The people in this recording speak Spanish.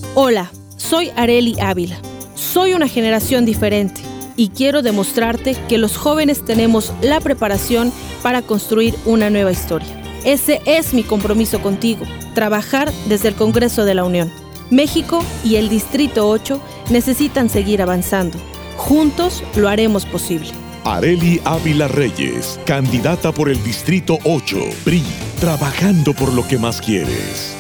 Hola, soy Arely Ávila. Soy una generación diferente y quiero demostrarte que los jóvenes tenemos la preparación para construir una nueva historia. Ese es mi compromiso contigo, trabajar desde el Congreso de la Unión. México y el Distrito 8 necesitan seguir avanzando. Juntos lo haremos posible. Arely Ávila Reyes, candidata por el Distrito 8, PRI, trabajando por lo que más quieres.